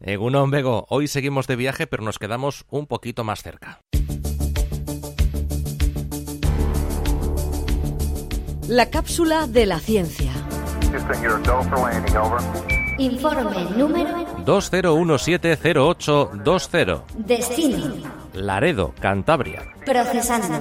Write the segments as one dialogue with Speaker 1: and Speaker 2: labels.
Speaker 1: Egunon, Bego. Hoy seguimos de viaje, pero nos quedamos un poquito más cerca.
Speaker 2: La cápsula de la ciencia.
Speaker 3: Informe número
Speaker 1: 20170820.
Speaker 3: Destino.
Speaker 1: Laredo, Cantabria.
Speaker 3: Procesando.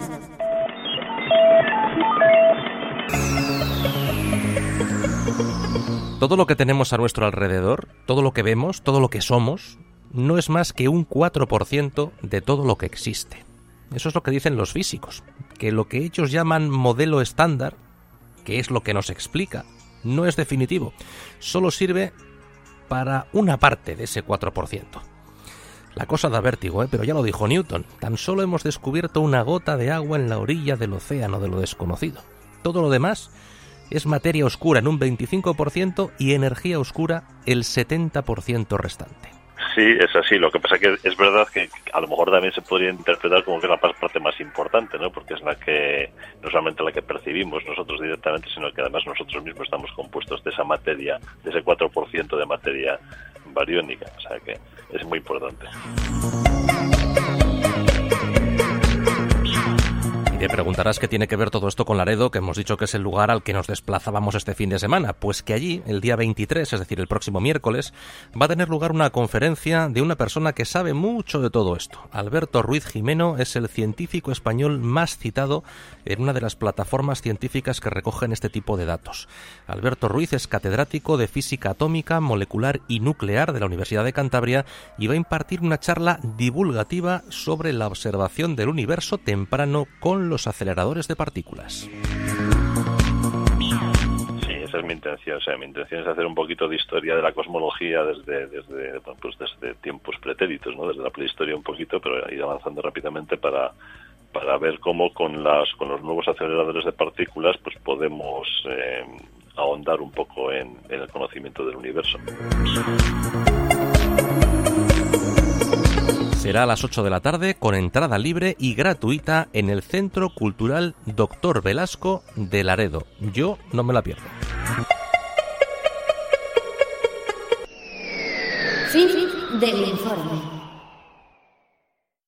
Speaker 1: Todo lo que tenemos a nuestro alrededor, todo lo que vemos, todo lo que somos, no es más que un 4% de todo lo que existe. Eso es lo que dicen los físicos, que lo que ellos llaman modelo estándar, que es lo que nos explica, no es definitivo, solo sirve para una parte de ese 4%. La cosa da vértigo, pero ya lo dijo Newton, tan solo hemos descubierto una gota de agua en la orilla del océano de lo desconocido. Todo lo demás es materia oscura en un 25% y energía oscura el 70% restante.
Speaker 4: Sí, es así. Lo que pasa que es verdad que a lo mejor también se podría interpretar como que es la parte más importante, ¿no? Porque es la que, no solamente la que percibimos nosotros directamente, sino que además nosotros mismos estamos compuestos de esa materia, de ese 4% de materia bariónica. O sea que es muy importante.
Speaker 1: Y te preguntarás qué tiene que ver todo esto con Laredo, que hemos dicho que es el lugar al que nos desplazábamos este fin de semana. Pues que allí, el día 23, es decir, el próximo miércoles, va a tener lugar una conferencia de una persona que sabe mucho de todo esto. Alberto Ruiz Gimeno es el científico español más citado en una de las plataformas científicas que recogen este tipo de datos. Alberto Ruiz es catedrático de Física Atómica, Molecular y Nuclear de la Universidad de Cantabria y va a impartir una charla divulgativa sobre la observación del universo temprano con los aceleradores de partículas.
Speaker 4: Sí, esa es mi intención. O sea, mi intención es hacer un poquito de historia de la cosmología desde tiempos pretéritos, ¿no? Desde la prehistoria un poquito, pero ir avanzando rápidamente para ver cómo con los nuevos aceleradores de partículas pues podemos ahondar un poco en el conocimiento del universo.
Speaker 1: Será a las 8 de la tarde con entrada libre y gratuita en el Centro Cultural Dr. Velasco de Laredo. Yo no me la pierdo.
Speaker 3: Fin del informe.